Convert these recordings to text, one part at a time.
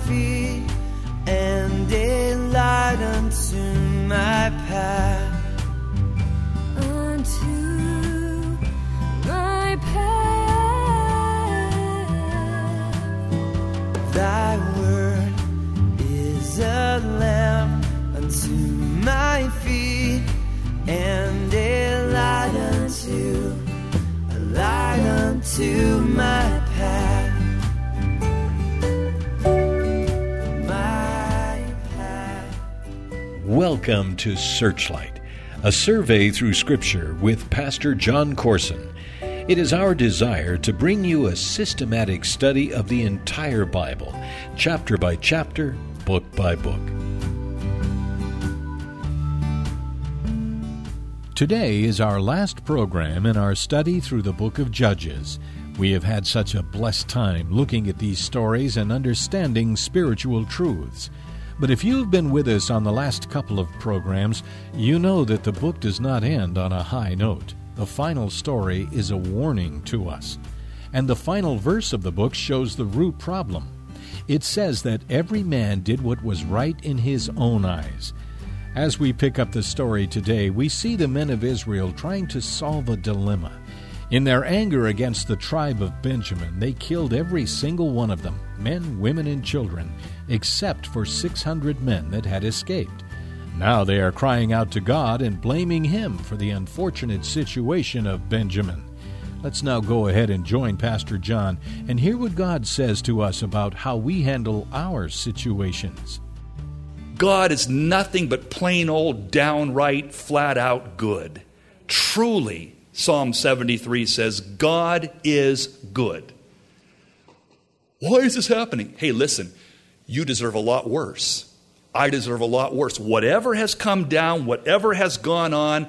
feet and a light unto my path. Unto my path. Thy word is a lamp unto my feet and a light unto my path. Welcome to Searchlight, a survey through Scripture with Pastor John Corson. It is our desire to bring you a systematic study of the entire Bible, chapter by chapter, book by book. Today is our last program in our study through the book of Judges. We have had such a blessed time looking at these stories and understanding spiritual truths. But if you've been with us on the last couple of programs, you know that the book does not end on a high note. The final story is a warning to us. And the final verse of the book shows the root problem. It says that every man did what was right in his own eyes. As we pick up the story today, we see the men of Israel trying to solve a dilemma. In their anger against the tribe of Benjamin, they killed every single one of them, men, women, and children, except for 600 men that had escaped. Now they are crying out to God and blaming Him for the unfortunate situation of Benjamin. Let's now go ahead and join Pastor John and hear what God says to us about how we handle our situations. God is nothing but plain old, downright, flat-out good. Truly, Psalm 73 says, God is good. Why is this happening? Hey, listen, you deserve a lot worse. I deserve a lot worse. Whatever has come down, whatever has gone on,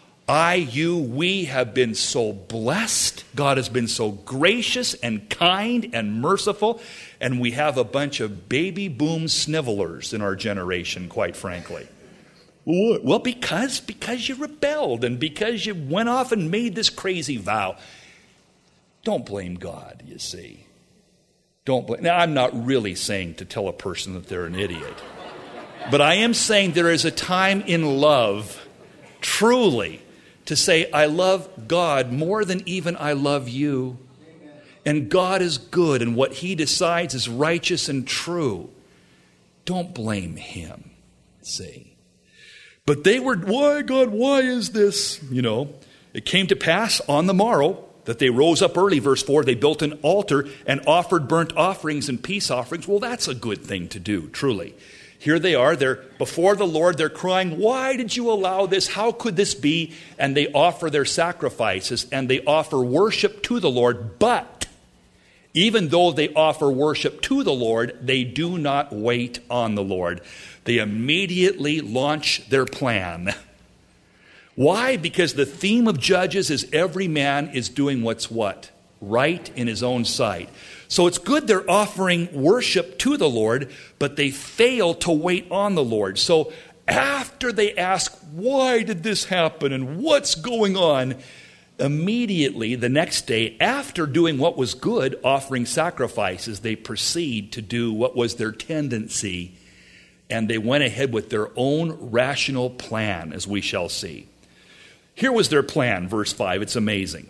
we have been so blessed. God has been so gracious and kind and merciful. And we have a bunch of baby boom snivelers in our generation, quite frankly. Well, because you rebelled and because you went off and made this crazy vow. Don't blame God, you see. Don't blame. Now, I'm not really saying to tell a person that they're an idiot. But I am saying there is a time in love, truly, to say, I love God more than even I love you. And God is good, and what He decides is righteous and true. Don't blame Him, see. But they were, why, God, why is this? You know, it came to pass on the morrow that they rose up early, verse 4, they built an altar and offered burnt offerings and peace offerings. Well, that's a good thing to do, truly. Here they are, they're before the Lord, they're crying, why did you allow this? How could this be? And they offer their sacrifices and they offer worship to the Lord. But even though they offer worship to the Lord, they do not wait on the Lord. They immediately launch their plan. Why? Because the theme of Judges is every man is doing what's what? Right in his own sight. So it's good they're offering worship to the Lord, but they fail to wait on the Lord. So after they ask, why did this happen and what's going on? Immediately the next day, after doing what was good, offering sacrifices, they proceed to do what was their tendency. And they went ahead with their own rational plan, as we shall see. Here was their plan, verse 5. It's amazing.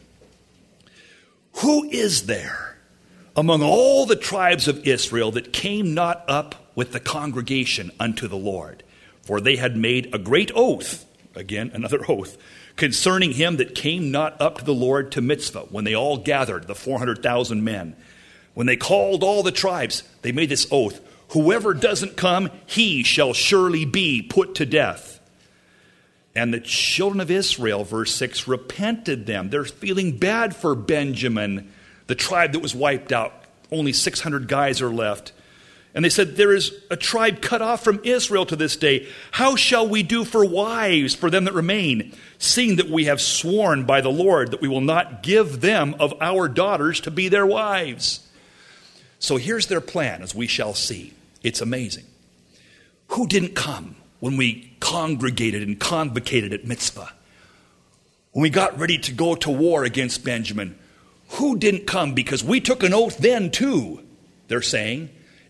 Who is there among all the tribes of Israel that came not up with the congregation unto the Lord? For they had made a great oath, again, another oath, concerning him that came not up to the Lord to Mitzvah, when they all gathered, the 400,000 men. When they called all the tribes, they made this oath. Whoever doesn't come, he shall surely be put to death. And the children of Israel, verse 6, repented them. They're feeling bad for Benjamin, the tribe that was wiped out. Only 600 guys are left. And they said, there is a tribe cut off from Israel to this day. How shall we do for wives for them that remain, seeing that we have sworn by the Lord that we will not give them of our daughters to be their wives? So here's their plan, as we shall see. It's amazing. Who didn't come when we congregated and convocated at Mitzvah? When we got ready to go to war against Benjamin, who didn't come? Because we took an oath then too, they're saying.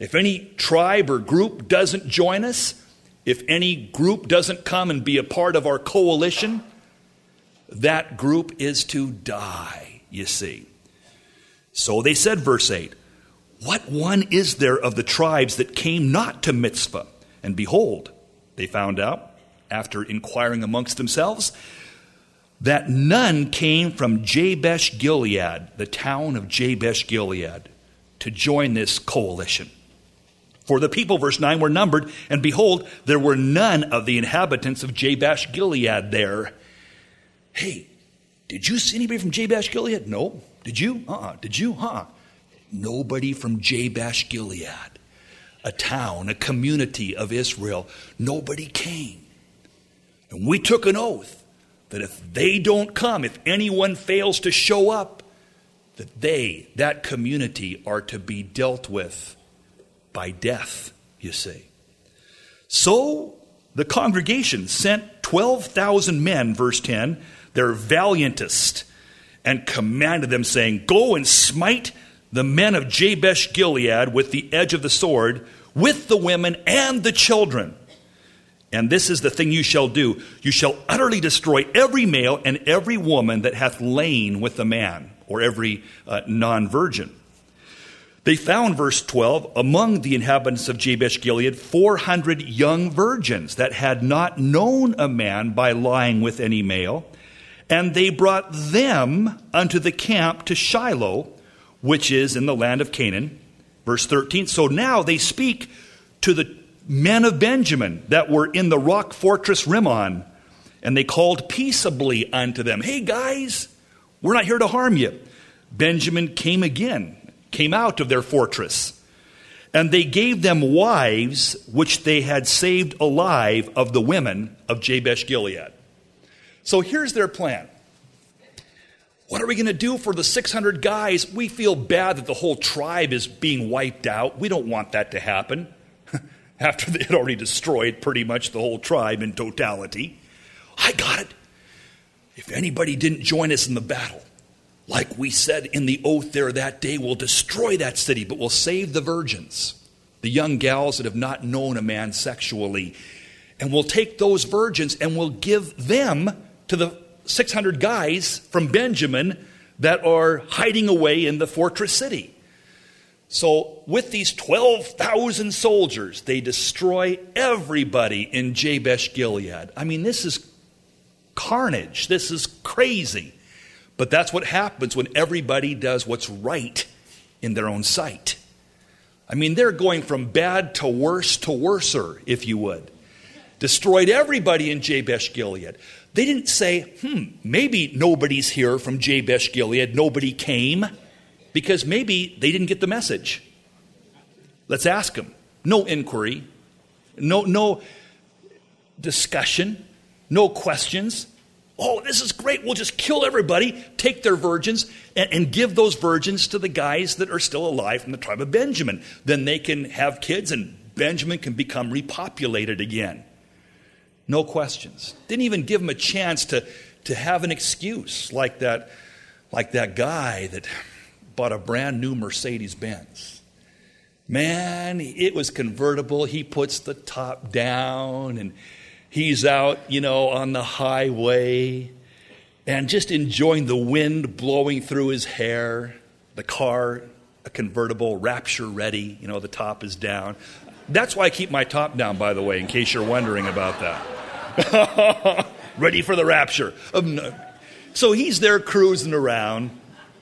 If any tribe or group doesn't join us, if any group doesn't come and be a part of our coalition, that group is to die, you see. So they said, verse 8, what one is there of the tribes that came not to Mitzvah? And behold, they found out, after inquiring amongst themselves, that none came from Jabesh Gilead, the town of Jabesh Gilead, to join this coalition. For the people, verse 9, were numbered, and behold, there were none of the inhabitants of Jabesh Gilead there. Hey, did you see anybody from Jabesh Gilead? No. Did you? Did you? Nobody from Jabesh Gilead, a town, a community of Israel. Nobody came. And we took an oath that if they don't come, if anyone fails to show up, that they, that community, are to be dealt with by death, you see. So the congregation sent 12,000 men, verse 10, their valiantest, and commanded them, saying, go and smite the men of Jabesh Gilead with the edge of the sword, with the women and the children. And this is the thing you shall do. You shall utterly destroy every male and every woman that hath lain with a man, or every non-virgin. They found, verse 12, among the inhabitants of Jabesh Gilead, 400 young virgins that had not known a man by lying with any male. And they brought them unto the camp to Shiloh, which is in the land of Canaan. Verse 13, so now they speak to the men of Benjamin that were in the rock fortress Rimmon. And they called peaceably unto them, hey guys, we're not here to harm you. Benjamin came out of their fortress. And they gave them wives which they had saved alive of the women of Jabesh Gilead. So here's their plan. What are we going to do for the 600 guys? We feel bad that the whole tribe is being wiped out. We don't want that to happen. After they had already destroyed pretty much the whole tribe in totality. I got it. If anybody didn't join us in the battle, like we said in the oath there that day, we'll destroy that city, but we'll save the virgins, the young gals that have not known a man sexually. And we'll take those virgins and we'll give them to the 600 guys from Benjamin that are hiding away in the fortress city. So with these 12,000 soldiers, they destroy everybody in Jabesh Gilead. I mean, this is carnage. This is crazy. But that's what happens when everybody does what's right in their own sight. I mean, they're going from bad to worser, if you would. Destroyed everybody in Jabesh Gilead. They didn't say, maybe nobody's here from Jabesh Gilead. Nobody came. Because maybe they didn't get the message. Let's ask them. No inquiry. No discussion. No questions. Oh, this is great. We'll just kill everybody, take their virgins, and give those virgins to the guys that are still alive from the tribe of Benjamin. Then they can have kids and Benjamin can become repopulated again. No questions. Didn't even give them a chance to have an excuse like that guy that bought a brand new Mercedes-Benz. Man, it was convertible. He puts the top down and he's out, on the highway and just enjoying the wind blowing through his hair. The car, a convertible, rapture ready. The top is down. That's why I keep my top down, by the way, in case you're wondering about that. Ready for the rapture. So he's there cruising around.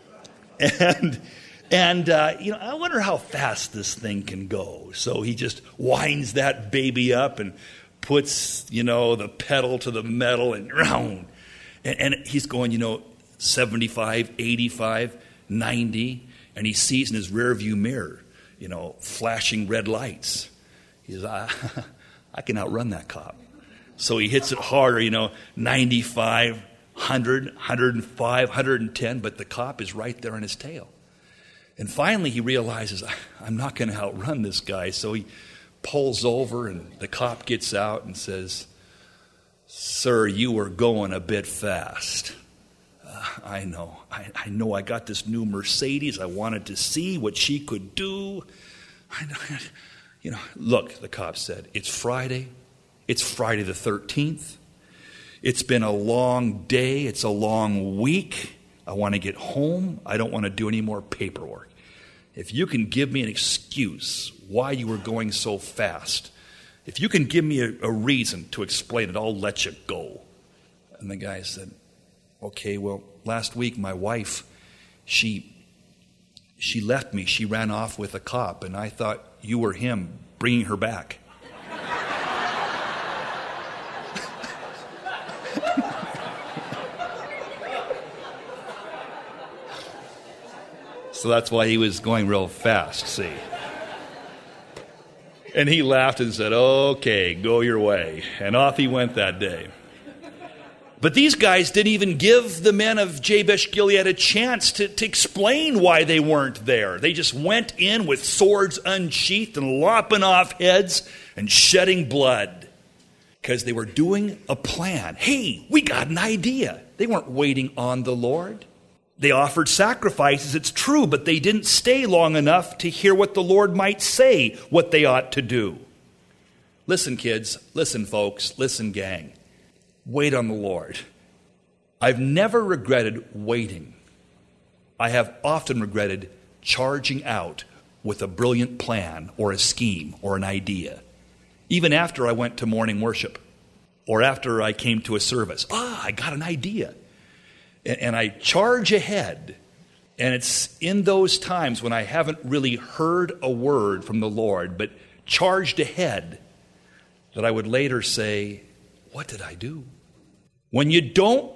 And I wonder how fast this thing can go. So he just winds that baby up and puts, the pedal to the metal and he's going, 75, 85, 90. And he sees in his rearview mirror, flashing red lights. He says, I can outrun that cop. So he hits it harder, 95, 100, 105, 110, but the cop is right there on his tail. And finally he realizes, I'm not going to outrun this guy. So he pulls over and the cop gets out and says, sir, you were going a bit fast. I know. I got this new Mercedes. I wanted to see what she could do. Look, the cop said, it's Friday. It's Friday the 13th. It's been a long day. It's a long week. I want to get home. I don't want to do any more paperwork. If you can give me an excuse why you were going so fast, if you can give me a reason to explain it, I'll let you go. And the guy said, okay, well, last week my wife, she left me. She ran off with a cop, and I thought you were him bringing her back. So that's why he was going real fast, see. And he laughed and said, okay, go your way. And off he went that day. But these guys didn't even give the men of Jabesh Gilead a chance to explain why they weren't there. They just went in with swords unsheathed and lopping off heads and shedding blood. Because they were doing a plan. Hey, we got an idea. They weren't waiting on the Lord. They offered sacrifices, it's true, but they didn't stay long enough to hear what the Lord might say, what they ought to do. Listen, kids. Listen, folks. Listen, gang. Wait on the Lord. I've never regretted waiting. I have often regretted charging out with a brilliant plan or a scheme or an idea. Even after I went to morning worship or after I came to a service. I got an idea. And I charge ahead. And it's in those times when I haven't really heard a word from the Lord, but charged ahead, that I would later say, what did I do? When you don't,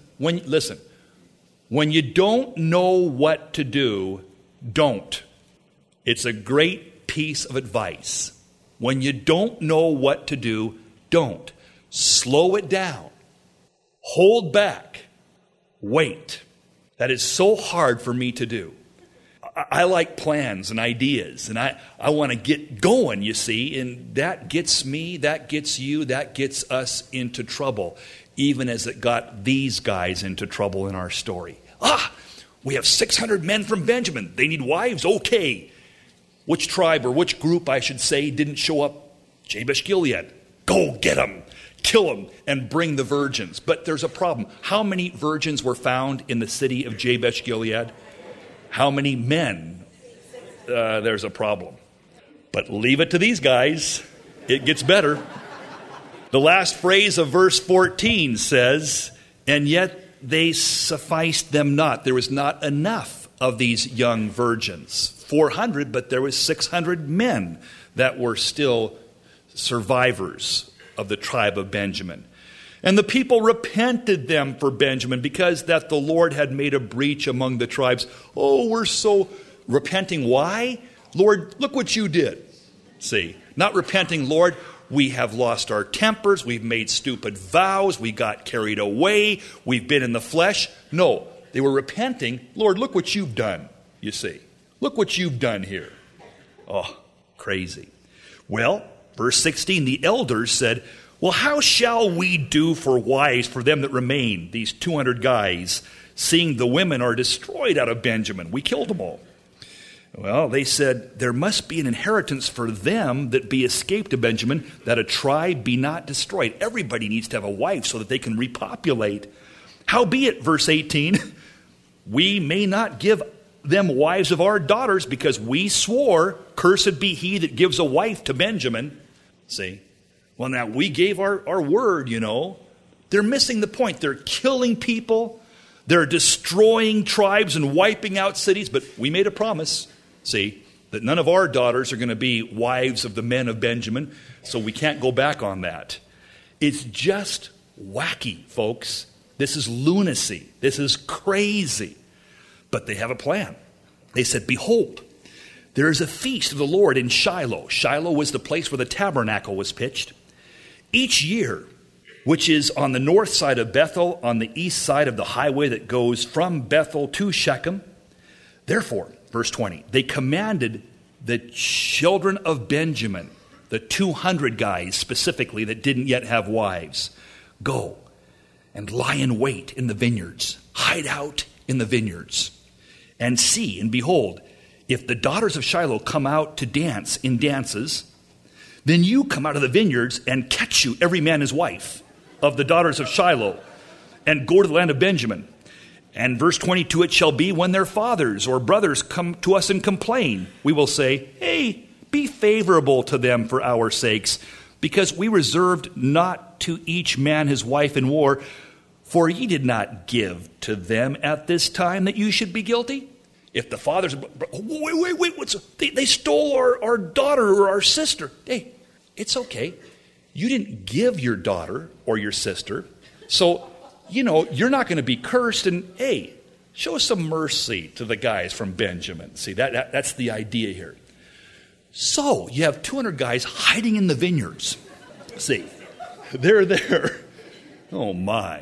when you don't know what to do, don't. It's a great piece of advice. When you don't know what to do, don't. Slow it down. Hold back. Wait. That is so hard for me to do. I like plans and ideas, and I want to get going, you see, and that gets me, that gets you, that gets us into trouble, even as it got these guys into trouble in our story. We have 600 men from Benjamin. They need wives? Okay. Which tribe or which group, I should say, didn't show up? Jabesh Gilead. Go get them. Kill them and bring the virgins. But there's a problem. How many virgins were found in the city of Jabesh Gilead? How many men? There's a problem. But leave it to these guys. It gets better. The last phrase of verse 14 says, and yet they sufficed them not. There was not enough of these young virgins. 400, but there was 600 men that were still survivors of the tribe of Benjamin. And the people repented them for Benjamin because that the Lord had made a breach among the tribes. We're so repenting. Why? Lord, look what you did. See, not repenting, Lord, we have lost our tempers. We've made stupid vows. We got carried away. We've been in the flesh. No, they were repenting. Lord, look what you've done, you see. Look what you've done here. Crazy. Well, verse 16, the elders said, well, how shall we do for wives for them that remain, these 200 guys, seeing the women are destroyed out of Benjamin? We killed them all. Well, they said, there must be an inheritance for them that be escaped of Benjamin, that a tribe be not destroyed. Everybody needs to have a wife so that they can repopulate. Howbeit, verse 18, we may not give them wives of our daughters because we swore, cursed be he that gives a wife to Benjamin. See? Well, now, we gave our word, you know. They're missing the point. They're killing people. They're destroying tribes and wiping out cities. But we made a promise, see, that none of our daughters are going to be wives of the men of Benjamin. So we can't go back on that. It's just wacky, folks. This is lunacy. This is crazy. But they have a plan. They said, behold, there is a feast of the Lord in Shiloh. Shiloh was the place where the tabernacle was pitched. Each year, which is on the north side of Bethel, on the east side of the highway that goes from Bethel to Shechem. Therefore, verse 20, they commanded the children of Benjamin, the 200 guys specifically that didn't yet have wives, go and lie in wait in the vineyards, hide out in the vineyards, and see, and behold, if the daughters of Shiloh come out to dance in dances, then you come out of the vineyards and catch you every man his wife of the daughters of Shiloh and go to the land of Benjamin. And verse 22, it shall be when their fathers or brothers come to us and complain, we will say, hey, be favorable to them for our sakes, because we reserved not to each man his wife in war, for ye did not give to them at this time that you should be guilty. If the fathers, wait, they stole our daughter or our sister. Hey, it's okay. You didn't give your daughter or your sister, so, you're not going to be cursed. And, hey, show some mercy to the guys from Benjamin. See, that's the idea here. So, you have 200 guys hiding in the vineyards. See, they're there. Oh, my,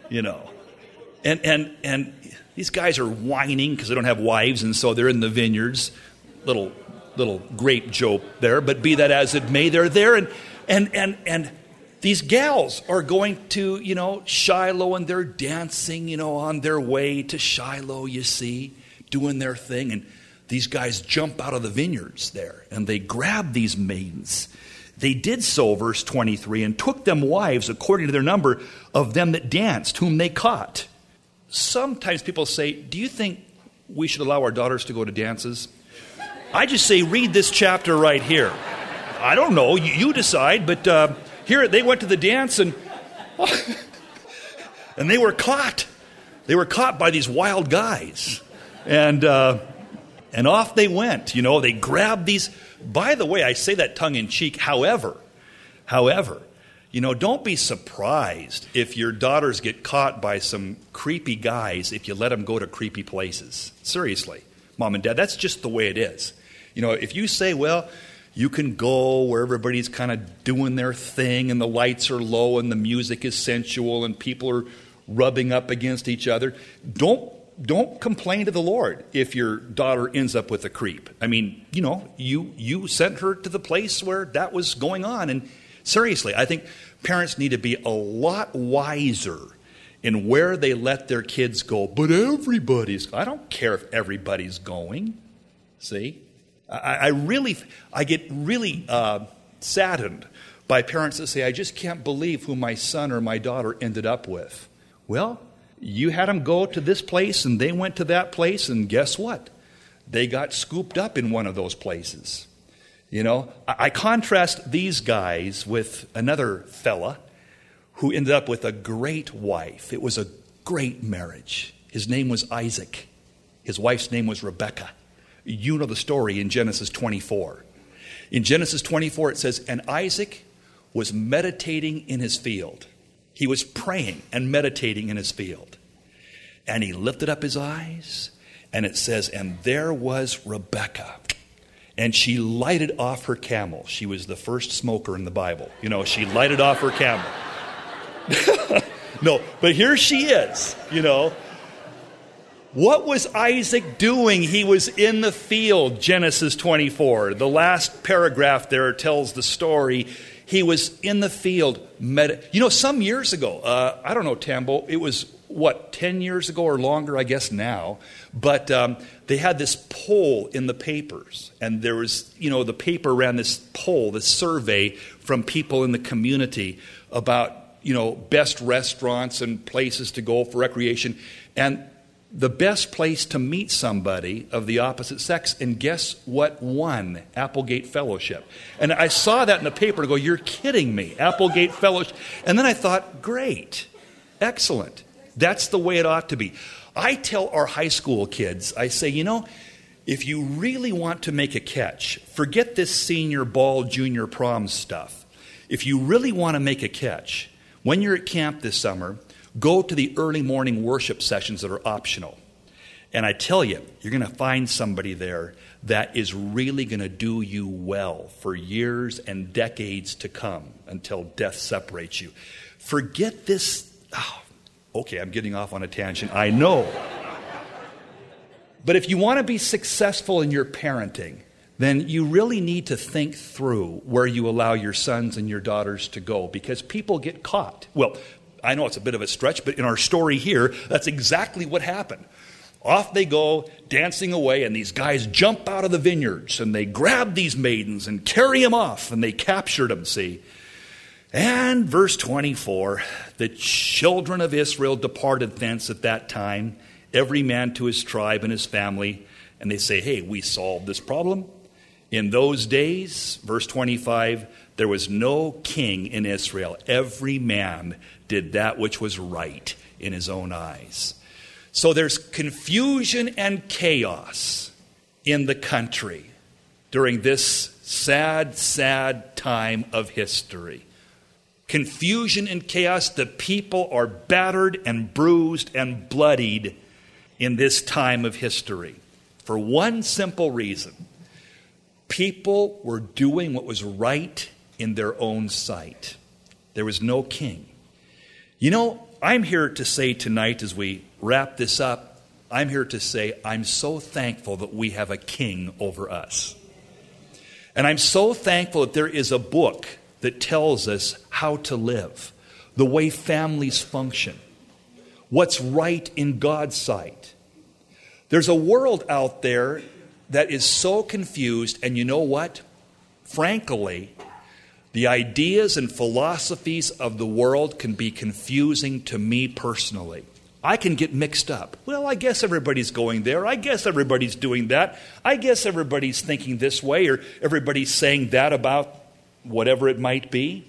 And these guys are whining because they don't have wives, and so they're in the vineyards. Little grape joke there, but be that as it may, they're there, and these gals are going to, Shiloh, and they're dancing, on their way to Shiloh, you see, doing their thing, and these guys jump out of the vineyards there, and they grab these maidens. They did so, verse 23, and took them wives according to their number of them that danced, whom they caught. Sometimes people say, do you think we should allow our daughters to go to dances? I just say, read this chapter right here. I don't know, you decide, but here they went to the dance and they were caught. They were caught by these wild guys. And off they went. They grabbed these. By the way, I say that tongue in cheek. However, don't be surprised if your daughters get caught by some creepy guys if you let them go to creepy places. Seriously, Mom and Dad, that's just the way it is. If you say, well, you can go where everybody's kind of doing their thing and the lights are low and the music is sensual and people are rubbing up against each other, don't complain to the Lord if your daughter ends up with a creep. I mean, you sent her to the place where that was going on. And seriously, I think parents need to be a lot wiser in where they let their kids go. But I don't care if everybody's going. See? I get really saddened by parents that say, I just can't believe who my son or my daughter ended up with. Well, you had them go to this place and they went to that place, and guess what? They got scooped up in one of those places. I contrast these guys with another fella who ended up with a great wife. It was a great marriage. His name was Isaac. His wife's name was Rebekah. You know the story in Genesis 24. In Genesis 24 it says, and Isaac was meditating in his field. He was praying and meditating in his field. And he lifted up his eyes, and it says, and there was Rebekah. And she lighted off her camel. She was the first smoker in the Bible. She lighted off her camel. No, but here she is, What was Isaac doing? He was in the field, Genesis 24. The last paragraph there tells the story. He was in the field. Some years ago, I don't know, Tambo, it was, 10 years ago or longer, I guess now. But they had this poll in the papers. And there was, the paper ran this poll, this survey from people in the community about, best restaurants and places to go for recreation. And the best place to meet somebody of the opposite sex, and guess what won? Applegate Fellowship. And I saw that in the paper and go, you're kidding me, Applegate Fellowship. And then I thought, great, excellent. That's the way it ought to be. I tell our high school kids, I say, if you really want to make a catch, forget this senior ball, junior prom stuff. If you really want to make a catch, when you're at camp this summer, go to the early morning worship sessions that are optional. And I tell you, you're going to find somebody there that is really going to do you well for years and decades to come until death separates you. Forget this. Okay, I'm getting off on a tangent. I know. But if you want to be successful in your parenting, then you really need to think through where you allow your sons and your daughters to go, because people get caught. Well, I know it's a bit of a stretch, but in our story here, that's exactly what happened. Off they go, dancing away, and these guys jump out of the vineyards, and they grab these maidens and carry them off, and they captured them, see. And verse 24, the children of Israel departed thence at that time, every man to his tribe and his family, and they say, hey, we solved this problem. In those days, verse 25, there was no king in Israel. Every man did that which was right in his own eyes. So there's confusion and chaos in the country during this sad, sad time of history. Confusion and chaos. The people are battered and bruised and bloodied in this time of history for one simple reason. People were doing what was right in their own sight. There was no king. You know, I'm here to say tonight as we wrap this up, I'm here to say I'm so thankful that we have a king over us. And I'm so thankful that there is a book that tells us how to live, the way families function, what's right in God's sight. There's a world out there that is so confused, and you know what? Frankly, the ideas and philosophies of the world can be confusing to me personally. I can get mixed up. Well, I guess everybody's going there. I guess everybody's doing that. I guess everybody's thinking this way, or everybody's saying that about whatever it might be.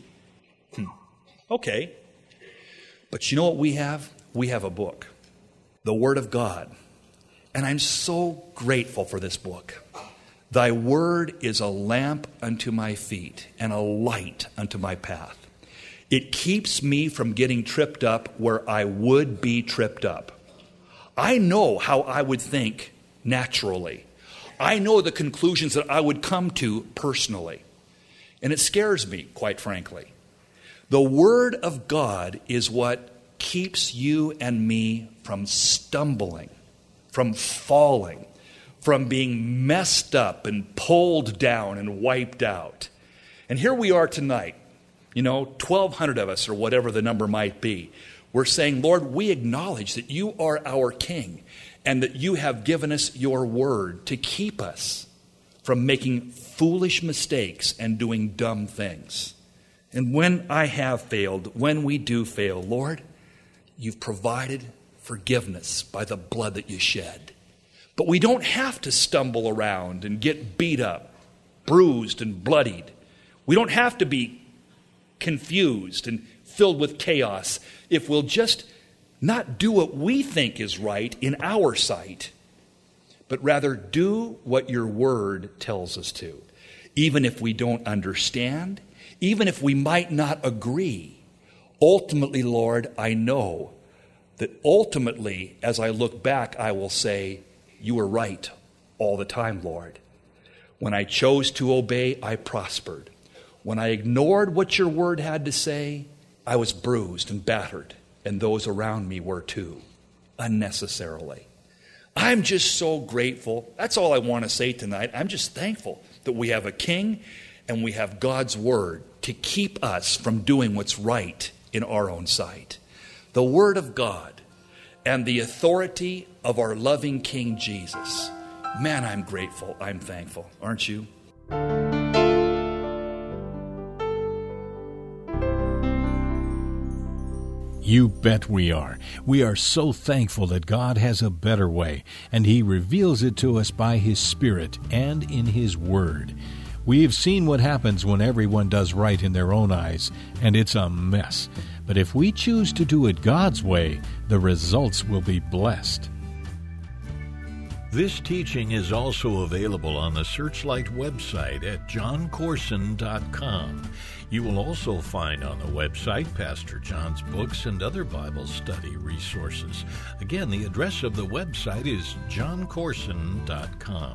Okay. But you know what we have? We have a book, the Word of God. And I'm so grateful for this book. Thy word is a lamp unto my feet and a light unto my path. It keeps me from getting tripped up where I would be tripped up. I know how I would think naturally. I know the conclusions that I would come to personally. And it scares me, quite frankly. The Word of God is what keeps you and me from stumbling, from falling, from being messed up and pulled down and wiped out. And here we are tonight, 1,200 of us or whatever the number might be. We're saying, Lord, we acknowledge that you are our King and that you have given us your word to keep us from making foolish mistakes and doing dumb things. And when I have failed, when we do fail, Lord, you've provided forgiveness by the blood that you shed. But we don't have to stumble around and get beat up, bruised and bloodied. We don't have to be confused and filled with chaos if we'll just not do what we think is right in our sight, but rather do what your word tells us to. Even if we don't understand, even if we might not agree, ultimately, Lord, I know that ultimately, as I look back, I will say, you were right all the time, Lord. When I chose to obey, I prospered. When I ignored what your word had to say, I was bruised and battered, and those around me were too, unnecessarily. I'm just so grateful. That's all I want to say tonight. I'm just thankful that we have a king and we have God's word to keep us from doing what's right in our own sight. The word of God and the authority of our loving King Jesus. Man, I'm grateful. I'm thankful. Aren't you? You bet we are. We are so thankful that God has a better way, and He reveals it to us by His Spirit and in His Word. We have seen what happens when everyone does right in their own eyes, and it's a mess. But if we choose to do it God's way, the results will be blessed. This teaching is also available on the Searchlight website at johncorson.com. You will also find on the website Pastor John's books and other Bible study resources. Again, the address of the website is johncorson.com.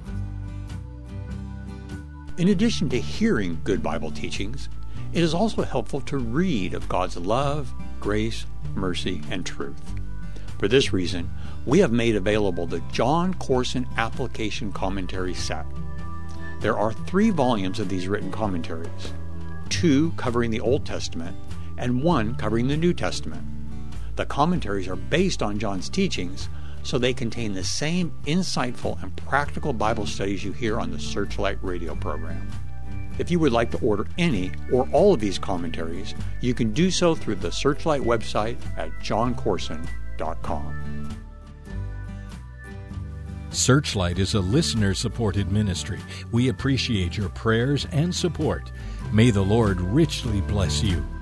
In addition to hearing good Bible teachings, it is also helpful to read of God's love, grace, mercy, and truth. For this reason, we have made available the John Corson Application Commentary Set. There are 3 volumes of these written commentaries, 2 covering the Old Testament and 1 covering the New Testament. The commentaries are based on John's teachings, so they contain the same insightful and practical Bible studies you hear on the Searchlight radio program. If you would like to order any or all of these commentaries, you can do so through the Searchlight website at johncorson.com. Searchlight is a listener-supported ministry. We appreciate your prayers and support. May the Lord richly bless you.